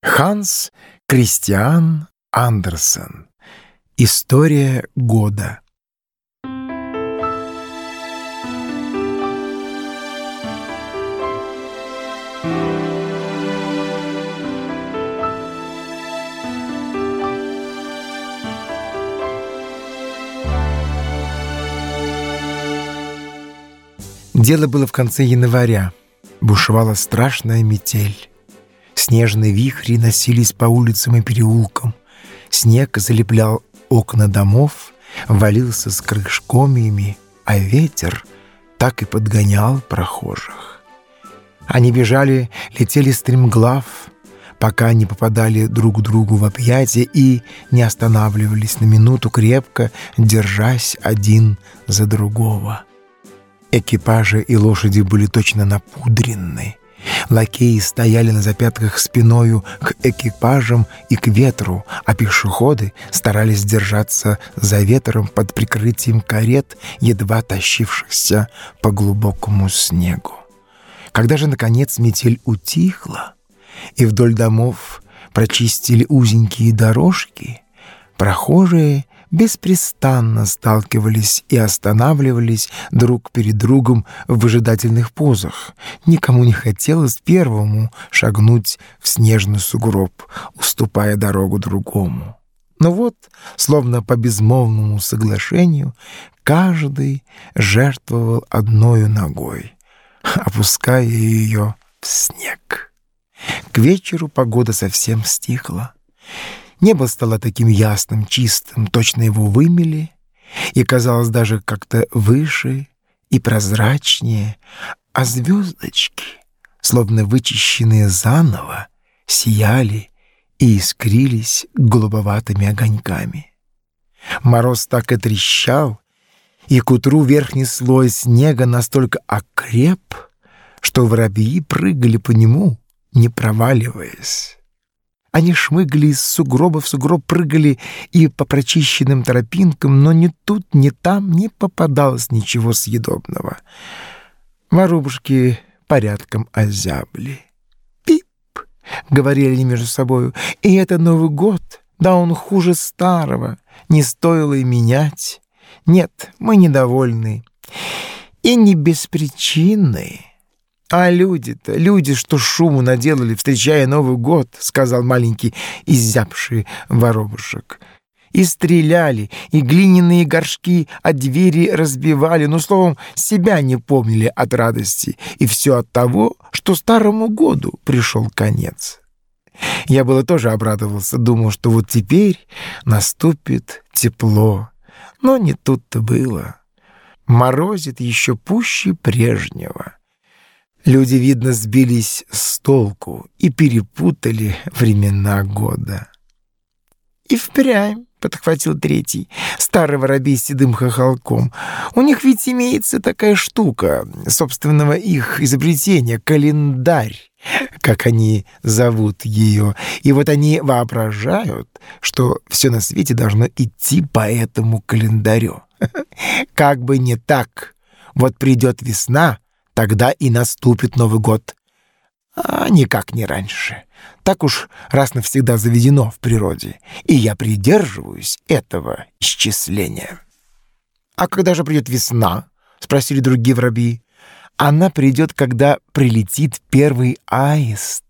Ханс Кристиан Андерсен. История года. Дело было в конце января. Бушевала страшная метель. Снежные вихри носились по улицам и переулкам. Снег залеплял окна домов, валился с крыш комьями, а ветер так и подгонял прохожих. Они бежали, летели стремглав, пока не попадали друг другу в объятия и не останавливались на минуту, крепко держась один за другого. Экипажи и лошади были точно напудрены. Лакеи стояли на запятках спиною к экипажам и к ветру, а пешеходы старались держаться за ветром под прикрытием карет, едва тащившихся по глубокому снегу. Когда же, наконец, метель утихла, и вдоль домов прочистили узенькие дорожки, прохожие беспрестанно сталкивались и останавливались друг перед другом в выжидательных позах. Никому не хотелось первому шагнуть в снежный сугроб, уступая дорогу другому. Но вот, словно по безмолвному соглашению, каждый жертвовал одною ногой, опуская ее в снег. К вечеру погода совсем стихла. Небо стало таким ясным, чистым, точно его вымели, и казалось даже как-то выше и прозрачнее, а звездочки, словно вычищенные заново, сияли и искрились голубоватыми огоньками. Мороз так и трещал, и к утру верхний слой снега настолько окреп, что воробьи прыгали по нему, не проваливаясь. Они шмыгали из сугроба в сугроб, прыгали и по прочищенным тропинкам, но ни тут, ни там не попадалось ничего съедобного. Воробушки порядком озябли. «Пип!» — говорили они между собою. «И это Новый год, да он хуже старого, не стоило и менять. Нет, мы недовольны. И не без причины». «А люди, что шуму наделали, встречая Новый год», — сказал маленький изябший воробушек. «И стреляли, и глиняные горшки от двери разбивали, но, словом, себя не помнили от радости, и все от того, что Старому году пришел конец». Я было тоже обрадовался, думал, что вот теперь наступит тепло, но не тут-то было. Морозит еще пуще прежнего. Люди, видно, сбились с толку и перепутали времена года. «И впрямь», — подхватил третий, старый воробей с седым хохолком, «у них ведь имеется такая штука, собственного их изобретения, календарь, как они зовут ее, и вот они воображают, что все на свете должно идти по этому календарю. Как бы не так, вот придет весна, тогда и наступит Новый год. А никак не раньше. Так уж раз навсегда заведено в природе, и я придерживаюсь этого исчисления». «А когда же придет весна?» — спросили другие воробьи. «Она придет, когда прилетит первый аист.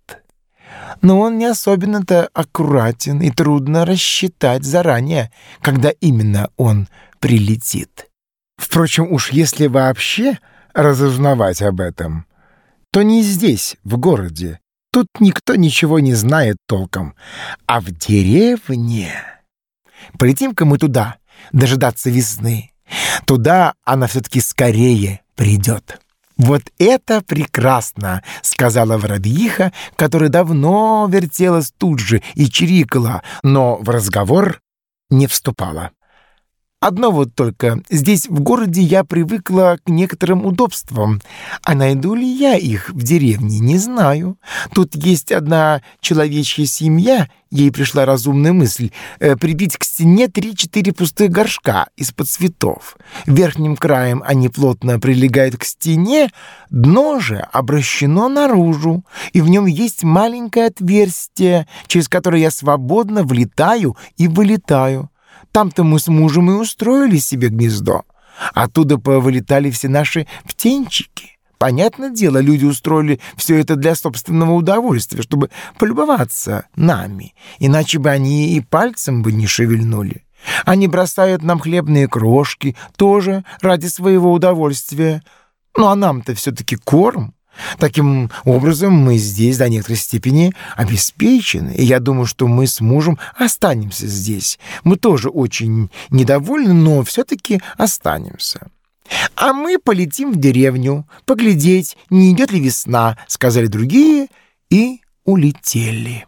Но он не особенно-то аккуратен, и трудно рассчитать заранее, когда именно он прилетит. Впрочем, уж если вообще разузнавать об этом, то не здесь, в городе. Тут никто ничего не знает толком. А в деревне... Полетим-ка мы туда, дожидаться весны. Туда она все-таки скорее придет». «Вот это прекрасно!» — сказала воробьиха, которая давно вертелась тут же и чирикала, но в разговор не вступала. Одно вот только, здесь в городе я привыкла к некоторым удобствам, а найду ли я их в деревне, не знаю. Тут есть одна человечья семья, ей пришла разумная мысль прибить к стене 3-4 пустых горшка из-под цветов. Верхним краем они плотно прилегают к стене, дно же обращено наружу, и в нем есть маленькое отверстие, через которое я свободно влетаю и вылетаю. Там-то мы с мужем и устроили себе гнездо. Оттуда повылетали все наши птенчики. Понятное дело, люди устроили все это для собственного удовольствия, чтобы полюбоваться нами. Иначе бы они и пальцем бы не шевельнули. Они бросают нам хлебные крошки, тоже ради своего удовольствия. Ну а нам-то все-таки корм. Таким образом, мы здесь до некоторой степени обеспечены, и я думаю, что мы с мужем останемся здесь. Мы тоже очень недовольны, но все-таки останемся. «А мы полетим в деревню, поглядеть, не идет ли весна», — сказали другие и улетели.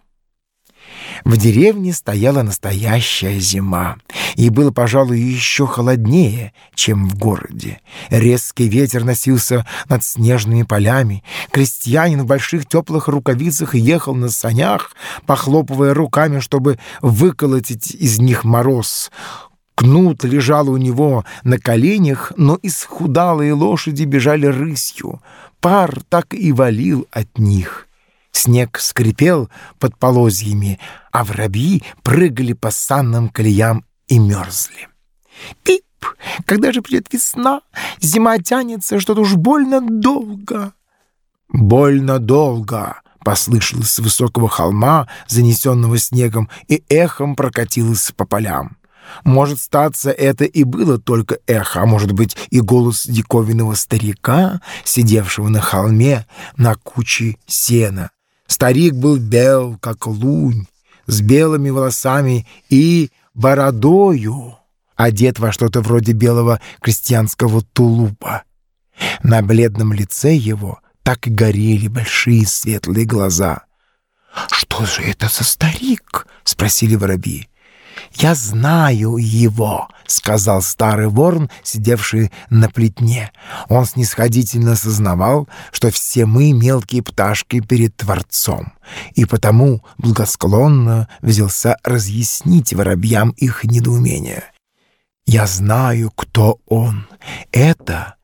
В деревне стояла настоящая зима, и было, пожалуй, еще холоднее, чем в городе. Резкий ветер носился над снежными полями. Крестьянин в больших теплых рукавицах ехал на санях, похлопывая руками, чтобы выколотить из них мороз. Кнут лежал у него на коленях, но исхудалые лошади бежали рысью. Пар так и валил от них. Снег скрипел под полозьями, а воробьи прыгали по санным колеям и мерзли. «Пип! Когда же придет весна? Зима тянется что-то уж больно долго». «Больно долго!» — послышалось с высокого холма, занесенного снегом, и эхом прокатилось по полям. Может, статься, это и было только эхо, а может быть и голос диковинного старика, сидевшего на холме на куче сена. Старик был бел, как лунь, с белыми волосами и бородою, одет во что-то вроде белого крестьянского тулупа. На бледном лице его так и горели большие светлые глаза. «Что же это за старик?» — спросили воробьи. «Я знаю его», — сказал старый ворон, сидевший на плетне. Он снисходительно сознавал, что все мы мелкие пташки перед Творцом, и потому благосклонно взялся разъяснить воробьям их недоумение. «Я знаю, кто он. Это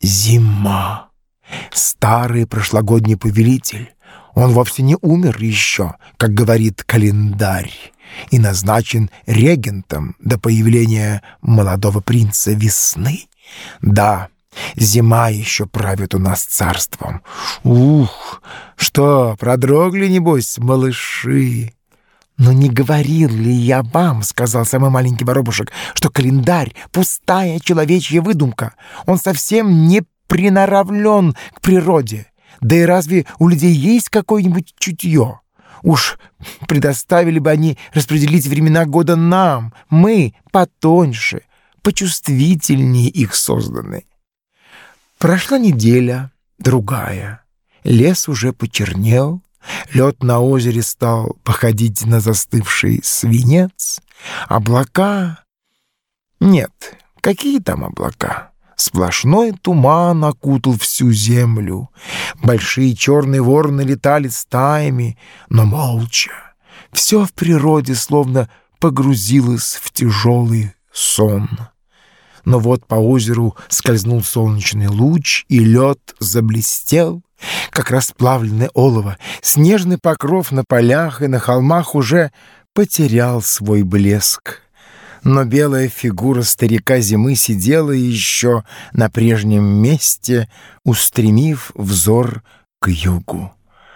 зима. Старый прошлогодний повелитель. Он вовсе не умер еще, как говорит календарь, и назначен регентом до появления молодого принца весны. Да, зима еще правит у нас царством. Ух, что, продрогли, небось, малыши?» «Но не говорил ли я вам, — сказал самый маленький воробушек, — что календарь — пустая человечья выдумка? Он совсем не приноравлен к природе. Да и разве у людей есть какое-нибудь чутье? Уж предоставили бы они распределить времена года нам. Мы потоньше, почувствительнее их созданы». Прошла неделя, другая. Лес уже почернел, лед на озере стал походить на застывший свинец. Облака... Нет, какие там облака? Сплошной туман окутал всю землю. Большие черные вороны летали стаями, но молча. Все в природе словно погрузилось в тяжелый сон. Но вот по озеру скользнул солнечный луч, и лед заблестел, как расплавленное олово. Снежный покров на полях и на холмах уже потерял свой блеск. Но белая фигура старика зимы сидела еще на прежнем месте, устремив взор к югу.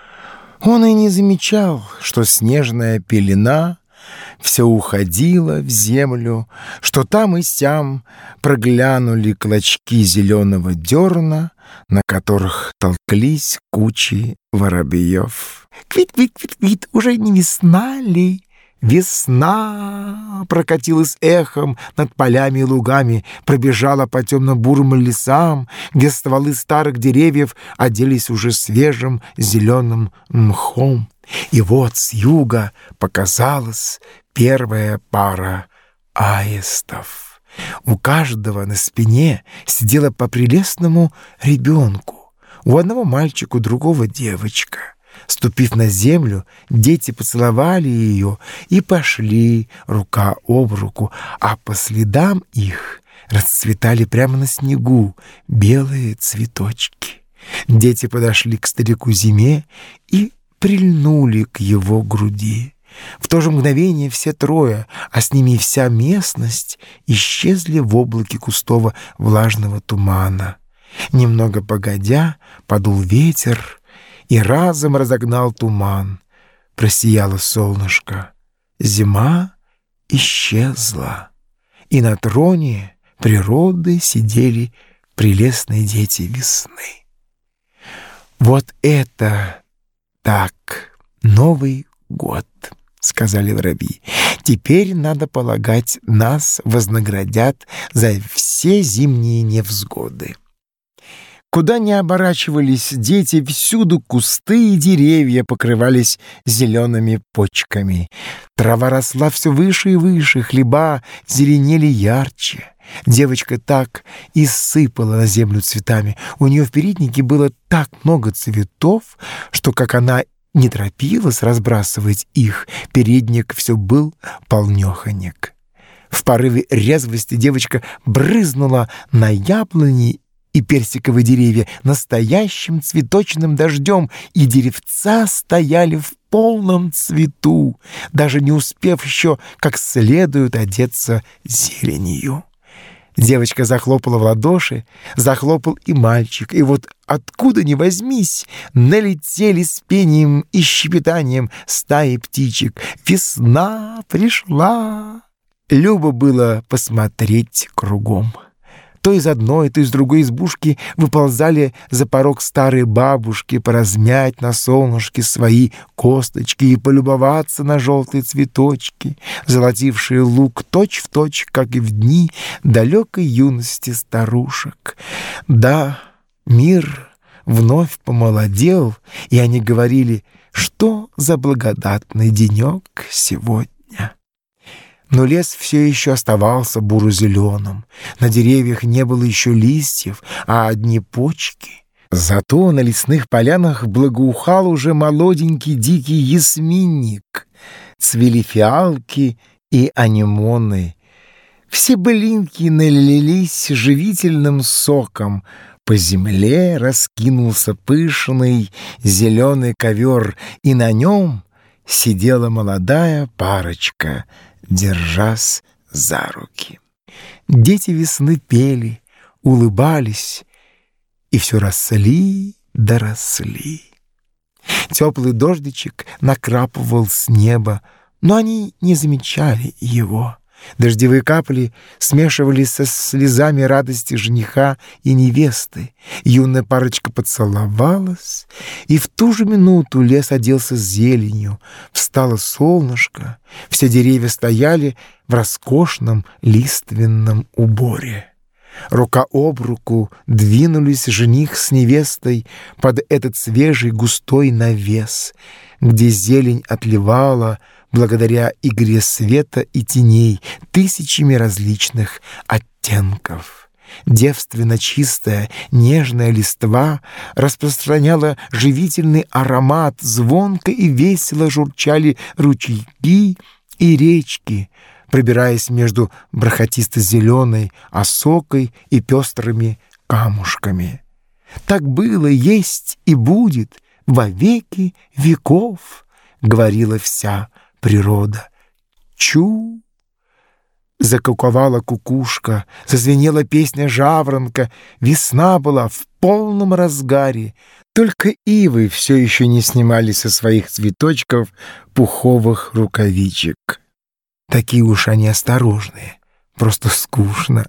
Он и не замечал, что снежная пелена все уходила в землю, что там и сям проглянули клочки зеленого дерна, на которых толклись кучи воробьев. «Квит-квит-квит-квит, уже не весна ли?» «Весна!» прокатилась эхом над полями и лугами, пробежала по темно-бурым лесам, где стволы старых деревьев оделись уже свежим зеленым мхом. И вот с юга показалась первая пара аистов. У каждого на спине сидело по прелестному ребенку. У одного мальчик, у другого девочка. Ступив на землю, дети поцеловали ее и пошли рука об руку, а по следам их расцветали прямо на снегу белые цветочки. Дети подошли к старику Зиме и прильнули к его груди. В то же мгновение все трое, а с ними и вся местность, исчезли в облаке густого влажного тумана. Немного погодя, подул ветер и разом разогнал туман. Просияло солнышко. Зима исчезла, и на троне природы сидели прелестные дети весны. «Вот это так, Новый год!» — сказали воробьи. «Теперь, надо полагать, нас вознаградят за все зимние невзгоды». Куда ни оборачивались дети, всюду кусты и деревья покрывались зелеными почками. Трава росла все выше и выше, хлеба зеленели ярче. Девочка так и сыпала на землю цветами. У нее в переднике было так много цветов, что, как она не торопилась разбрасывать их, передник все был полнёхонек. В порыве резвости девочка брызнула на яблони и персиковые деревья настоящим цветочным дождем, и деревца стояли в полном цвету, даже не успев еще как следует одеться зеленью. Девочка захлопала в ладоши, захлопал и мальчик, и вот откуда ни возьмись, налетели с пением и щебетанием стаи птичек. Весна пришла. Любо было посмотреть кругом. То из одной, то из другой избушки выползали за порог старые бабушки поразмять на солнышке свои косточки и полюбоваться на желтые цветочки, золотившие луг точь-в-точь, как и в дни далекой юности старушек. Да, мир вновь помолодел, и они говорили, что за благодатный денек сегодня. Но лес все еще оставался буро-зеленым. На деревьях не было еще листьев, а одни почки. Зато на лесных полянах благоухал уже молоденький дикий ясминник. Цвели фиалки и анемоны. Все былинки налились живительным соком. По земле раскинулся пышный зеленый ковер, и на нем сидела молодая парочка, держась за руки. Дети весны пели, улыбались, и все росли да росли. Теплый дождичек накрапывал с неба, но они не замечали его. Дождевые капли смешивались со слезами радости жениха и невесты. Юная парочка поцеловалась, и в ту же минуту лес оделся зеленью, встало солнышко, все деревья стояли в роскошном лиственном уборе. Рука об руку двинулись жених с невестой под этот свежий густой навес, где зелень отливала благодаря игре света и теней тысячами различных оттенков. Девственно чистая, нежная листва распространяла живительный аромат, звонко и весело журчали ручейки и речки, пробираясь между бархатисто-зеленой осокой и пестрыми камушками. Так было, есть и будет во веки веков, говорила вся природа. Чу! Закуковала кукушка, зазвенела песня жаворонка. Весна была в полном разгаре. Только ивы все еще не снимали со своих цветочков пуховых рукавичек. Такие уж они осторожные, просто скучно.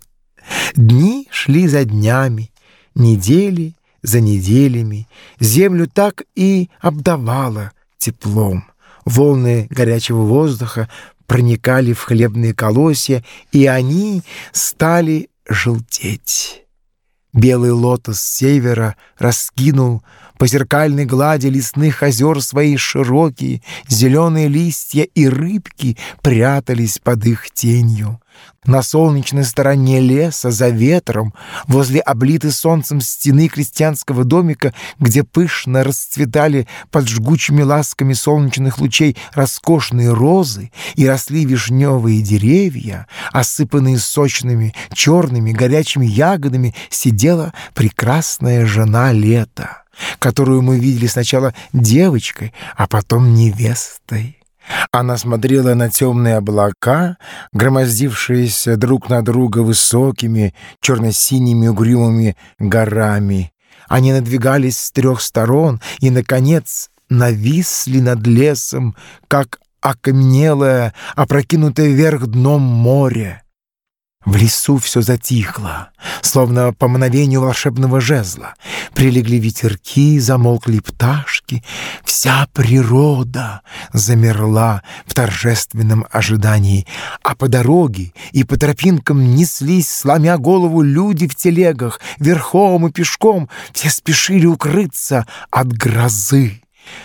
Дни шли за днями, недели за неделями. Землю так и обдавало теплом. Волны горячего воздуха проникали в хлебные колосья, и они стали желтеть. Белый лотос с севера раскинул по зеркальной глади лесных озер свои широкие зеленые листья, и рыбки прятались под их тенью. На солнечной стороне леса, за ветром, возле облитой солнцем стены крестьянского домика, где пышно расцветали под жгучими ласками солнечных лучей роскошные розы и росли вишневые деревья, осыпанные сочными, черными, горячими ягодами, сидела прекрасная жена лета, которую мы видели сначала девочкой, а потом невестой. Она смотрела на темные облака, громоздившиеся друг на друга высокими, черно-синими угрюмыми горами. Они надвигались с 3 сторон и, наконец, нависли над лесом, как окаменелое, опрокинутое вверх дном море. В лесу все затихло, словно по мановению волшебного жезла. Прилегли ветерки, замолкли пташки. Вся природа замерла в торжественном ожидании, а по дороге и по тропинкам неслись, сломя голову, люди в телегах, верхом и пешком. Все спешили укрыться от грозы.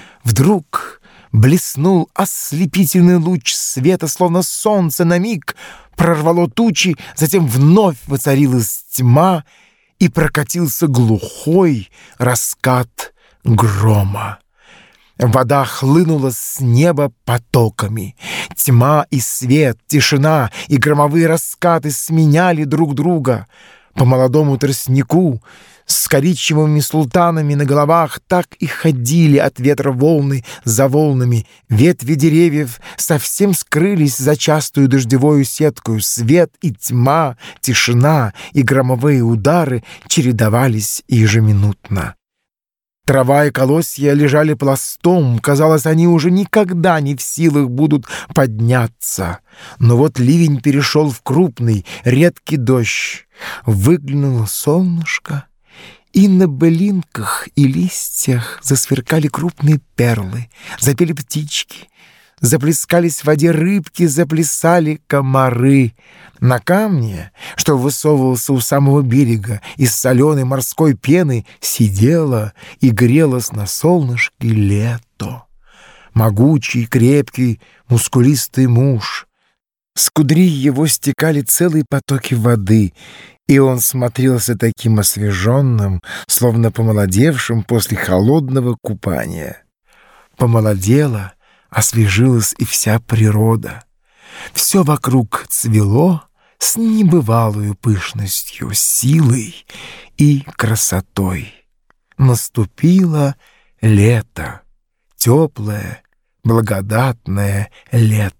Вдруг блеснул ослепительный луч света, словно солнце на миг прорвало тучи, затем вновь воцарилась тьма, и прокатился глухой раскат грома. Вода хлынула с неба потоками. Тьма и свет, тишина и громовые раскаты сменяли друг друга. По молодому тростнику с коричневыми султанами на головах так и ходили от ветра волны за волнами. Ветви деревьев совсем скрылись за частую дождевую сеткою. Свет и тьма, тишина и громовые удары чередовались ежеминутно. Трава и колосья лежали пластом. Казалось, они уже никогда не в силах будут подняться. Но вот ливень перешел в крупный, редкий дождь. Выглянуло солнышко, и на былинках и листьях засверкали крупные перлы, запели птички, заплескались в воде рыбки, заплясали комары. На камне, что высовывался у самого берега из соленой морской пены, сидела и грелась на солнышке лето. Могучий, крепкий, мускулистый муж. С кудри его стекали целые потоки воды, и он смотрелся таким освеженным, словно помолодевшим после холодного купания. Помолодела, освежилась и вся природа. Все вокруг цвело с небывалою пышностью, силой и красотой. Наступило лето, теплое, благодатное лето.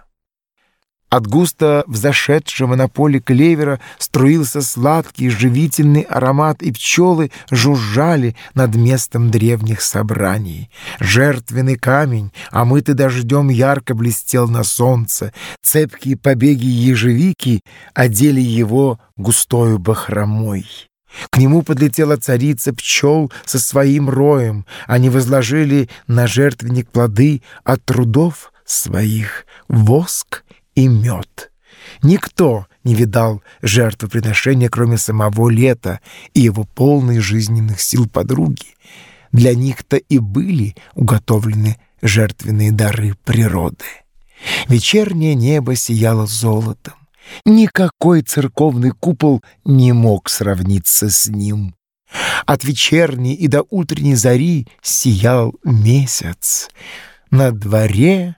От густо взошедшего на поле клевера струился сладкий живительный аромат, и пчелы жужжали над местом древних собраний. Жертвенный камень, омытый дождем, ярко блестел на солнце. Цепкие побеги ежевики одели его густою бахромой. К нему подлетела царица пчел со своим роем. Они возложили на жертвенник плоды от трудов своих, воск и мед. Никто не видал жертвоприношения, кроме самого лета и его полной жизненных сил подруги. Для них-то и были уготовлены жертвенные дары природы. Вечернее небо сияло золотом. Никакой церковный купол не мог сравниться с ним. От вечерней и до утренней зари сиял месяц. На дворе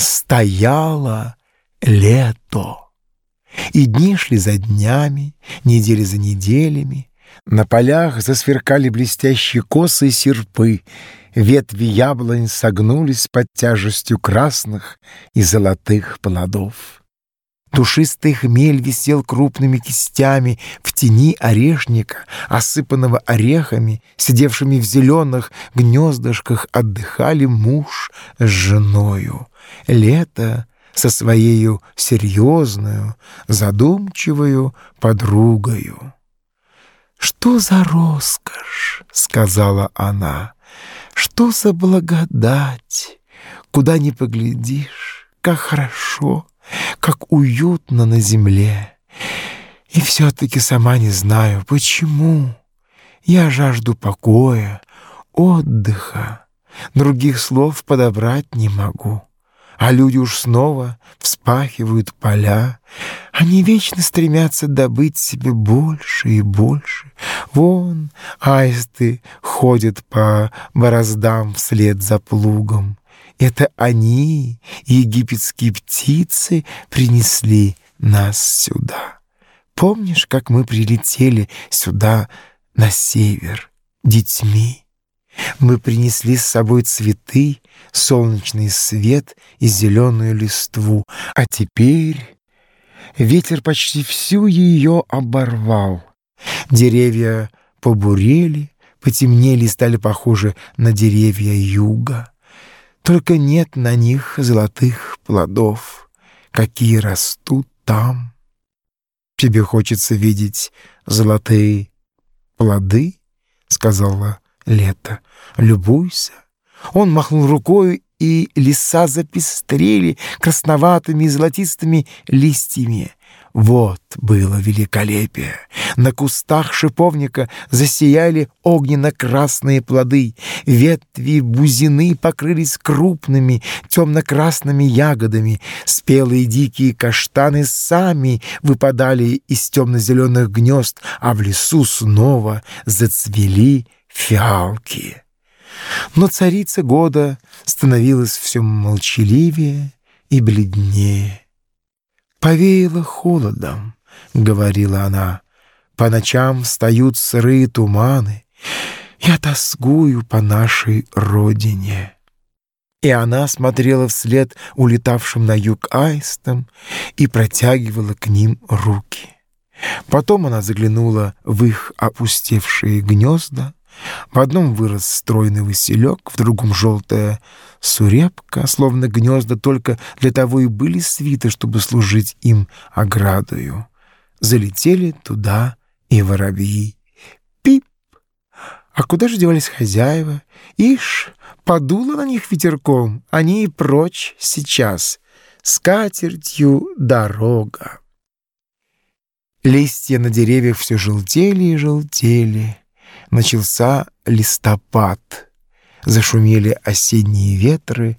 стояло лето. И дни шли за днями, недели за неделями. На полях засверкали блестящие косы и серпы. Ветви яблонь согнулись под тяжестью красных и золотых плодов. Душистый хмель висел крупными кистями в тени орешника, осыпанного орехами. Сидевшими в зеленых гнездышках отдыхали муж с женою. Лето со своею серьезною, задумчивою подругою. «Что за роскошь?» — сказала она. «Что за благодать? Куда ни поглядишь, как хорошо, как уютно на земле. И все-таки сама не знаю, почему. Я жажду покоя, отдыха. Других слов подобрать не могу. а люди уж снова вспахивают поля. Они вечно стремятся добыть себе больше и больше. Вон аисты ходят по бороздам вслед за плугом. Это они, египетские птицы, принесли нас сюда. Помнишь, как мы прилетели сюда на север детьми? Мы принесли с собой цветы, солнечный свет и зеленую листву. А теперь ветер почти всю ее оборвал. Деревья побурели, потемнели и стали похожи на деревья юга. Только нет на них золотых плодов, какие растут там. «Тебе хочется видеть золотые плоды?» — сказала Лето. «Любуйся». Он махнул рукой, и леса запестрели красноватыми и золотистыми листьями. Вот было великолепие! На кустах шиповника засияли огненно-красные плоды, ветви бузины покрылись крупными темно-красными ягодами, спелые дикие каштаны сами выпадали из темно-зеленых гнезд, а в лесу снова зацвели фиалки. Но царица года становилась все молчаливее и бледнее. «Повеяло холодом», — говорила она, — «по ночам встают сырые туманы. Я тоскую по нашей родине». И она смотрела вслед улетавшим на юг аистам и протягивала к ним руки. Потом она заглянула в их опустевшие гнезда. В одном вырос стройный василек, в другом — желтая сурепка, словно гнезда только для того и были свиты, чтобы служить им оградою. Залетели туда и воробьи. Пип! А куда же девались хозяева? Ишь, подуло на них ветерком, они и прочь сейчас. Скатертью дорога. Листья на деревьях все желтели и желтели. Начался листопад, зашумели осенние ветры,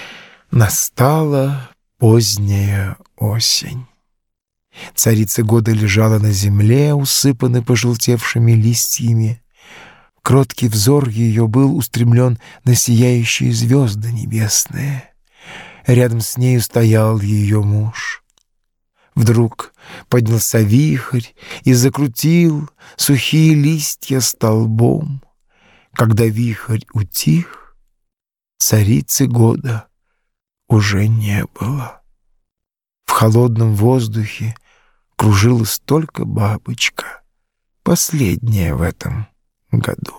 настала поздняя осень. Царица года лежала на земле, усыпанной пожелтевшими листьями. Кроткий взор ее был устремлен на сияющие звезды небесные. Рядом с нею стоял ее муж. Вдруг поднялся вихрь и закрутил сухие листья столбом. Когда вихрь утих, царицы года уже не было. В холодном воздухе кружилась только бабочка, последняя в этом году.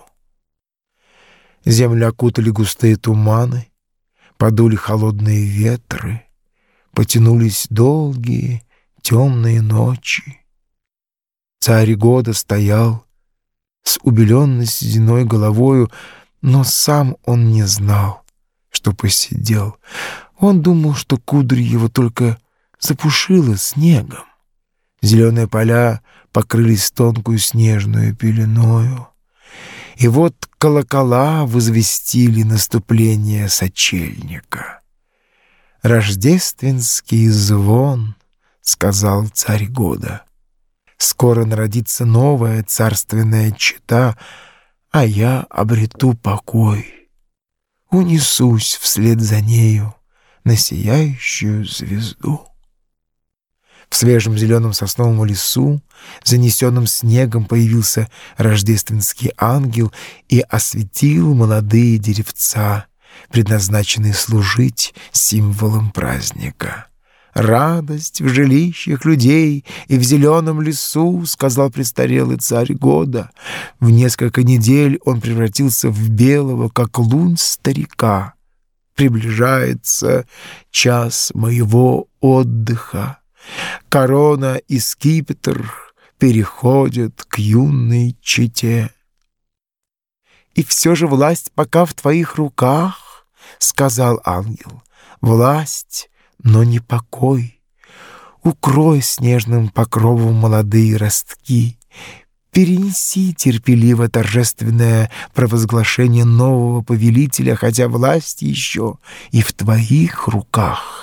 Землю окутали густые туманы, подули холодные ветры, потянулись долгие темные ночи. Царь года стоял с убеленной сединой головою, но сам он не знал, что посидел. Он думал, что кудри его только запушило снегом. Зеленые поля покрылись тонкую снежную пеленою. И вот колокола возвестили наступление сочельника. «Рождественский звон», — сказал царь года. «Скоро народится новая царственная чета, а я обрету покой. Унесусь вслед за нею на сияющую звезду». В свежем зеленом сосновом лесу, занесенном снегом, появился рождественский ангел и осветил молодые деревца, предназначенные служить символом праздника. «Радость в жилищах людей и в зеленом лесу», — сказал престарелый царь года. В несколько недель он превратился в белого, как лунь, старика. «Приближается час моего отдыха. Корона и скипетр переходят к юной чете». «И все же власть пока в твоих руках», — сказал ангел. «Власть, но не покой. Укрой снежным покровом молодые ростки. Перенеси терпеливо торжественное провозглашение нового повелителя, хотя власть еще и в твоих руках».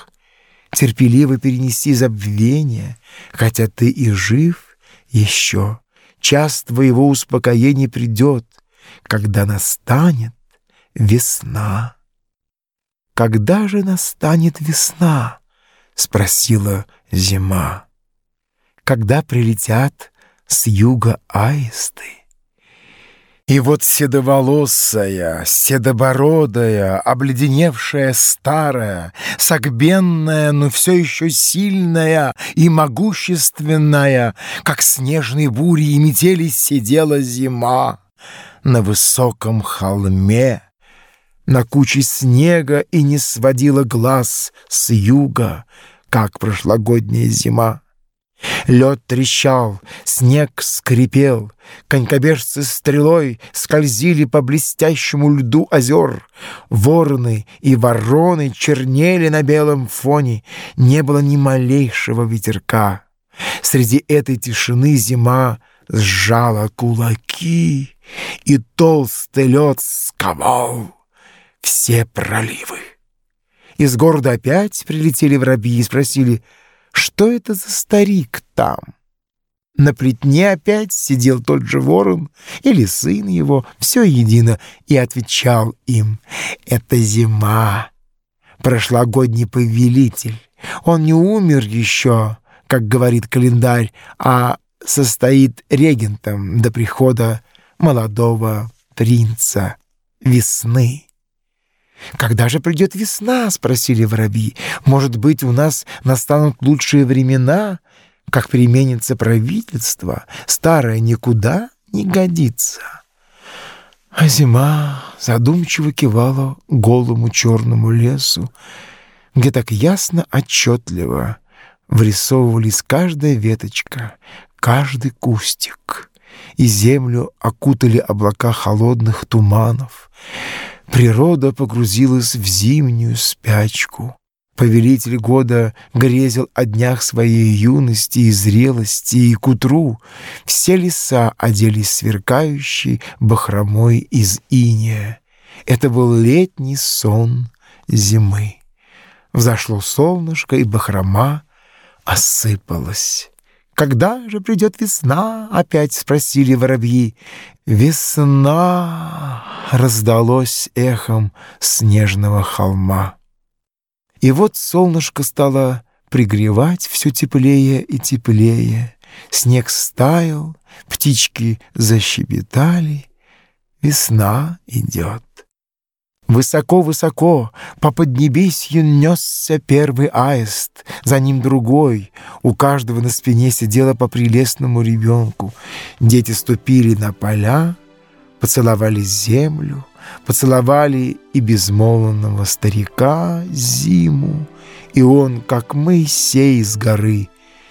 терпеливо перенести забвение, хотя ты и жив еще. Час твоего успокоения придет, когда настанет весна. «Когда же настанет весна?» — спросила зима. «Когда прилетят с юга аисты». И вот седоволосая, седобородая, обледеневшая старая, согбенная, но все еще сильная и могущественная, как снежной бури и метели, сидела зима на высоком холме, на куче снега, и не сводила глаз с юга, как прошлогодняя зима. Лед трещал, снег скрипел, конькобежцы стрелой скользили по блестящему льду озер. Вороны и вороны чернели на белом фоне, не было ни малейшего ветерка. Среди этой тишины зима сжала кулаки, и толстый лед сковал все проливы. Из города опять прилетели воробьи и спросили: что это за старик там? На плетне опять сидел тот же ворон или сын его, все едино, и отвечал им: это зима, прошлогодний повелитель. Он не умер еще, как говорит календарь, а состоит регентом до прихода молодого принца весны. «Когда же придет весна?» — спросили воробьи. «Может быть, у нас настанут лучшие времена, как переменится правительство, старое никуда не годится». А зима задумчиво кивала голому черному лесу, где так ясно, отчетливо вырисовывались каждая веточка, каждый кустик, и землю окутали облака холодных туманов. Природа погрузилась в зимнюю спячку. Повелитель года грезил о днях своей юности и зрелости, и к утру все леса оделись сверкающей бахромой из иния. Это был летний сон зимы. Взошло солнышко, и бахрома осыпалась. «Когда же придет весна?» — опять спросили воробьи. «Весна!» — раздалось эхом снежного холма. И вот солнышко стало пригревать все теплее и теплее. Снег стаял, птички защебетали. Весна идет. Высоко-высоко по поднебесью несся первый аист, за ним другой. У каждого на спине сидело по прелестному ребенку. Дети ступили на поля, поцеловали землю, поцеловали и безмолвного старика зиму, и он, как Моисей с горы,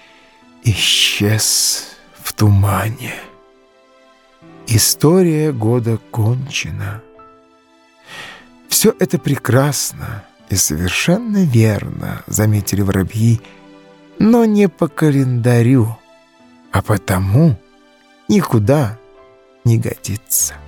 исчез в тумане. История года кончена. Все это прекрасно и совершенно верно, заметили воробьи, но не по календарю, а потому никуда не годится.